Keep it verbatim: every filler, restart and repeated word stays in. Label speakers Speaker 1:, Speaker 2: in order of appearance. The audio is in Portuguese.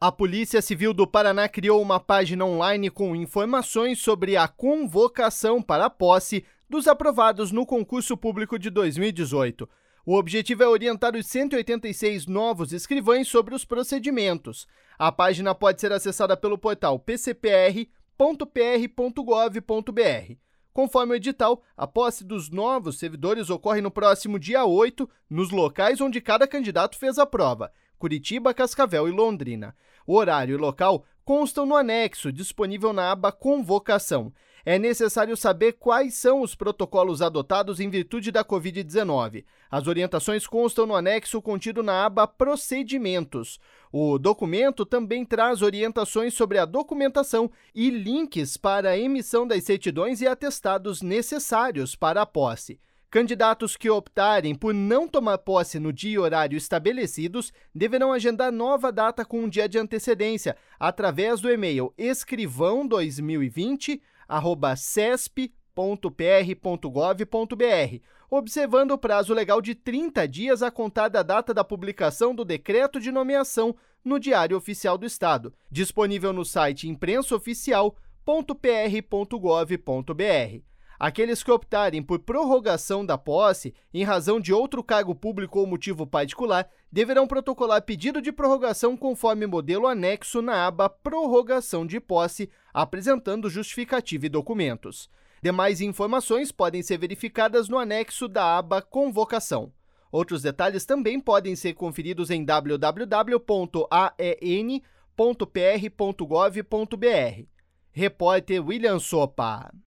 Speaker 1: A Polícia Civil do Paraná criou uma página online com informações sobre a convocação para a posse dos aprovados no concurso público de dois mil e dezoito. O objetivo é orientar os cento e oitenta e seis novos escrivães sobre os procedimentos. A página pode ser acessada pelo portal p c p r ponto p r ponto gov ponto b r. Conforme o edital, a posse dos novos servidores ocorre no próximo dia oito, nos locais onde cada candidato fez a prova: Curitiba, Cascavel e Londrina. O horário e local constam no anexo, disponível na aba Convocação. É necessário saber quais são os protocolos adotados em virtude da covid dezenove. As orientações constam no anexo contido na aba Procedimentos. O documento também traz orientações sobre a documentação e links para a emissão das certidões e atestados necessários para a posse. Candidatos que optarem por não tomar posse no dia e horário estabelecidos deverão agendar nova data com um dia de antecedência, através do e-mail escrivão dois mil e vinte arroba cesp ponto p r ponto gov ponto b r, observando o prazo legal de trinta dias a contar da data da publicação do decreto de nomeação no Diário Oficial do Estado, disponível no site imprensa oficial ponto p r ponto gov ponto b r. Aqueles que optarem por prorrogação da posse, em razão de outro cargo público ou motivo particular, deverão protocolar pedido de prorrogação conforme modelo anexo na aba Prorrogação de Posse, apresentando justificativa e documentos. Demais informações podem ser verificadas no anexo da aba Convocação. Outros detalhes também podem ser conferidos em w w w ponto a e n ponto p r ponto gov ponto b r. Repórter William Sopa.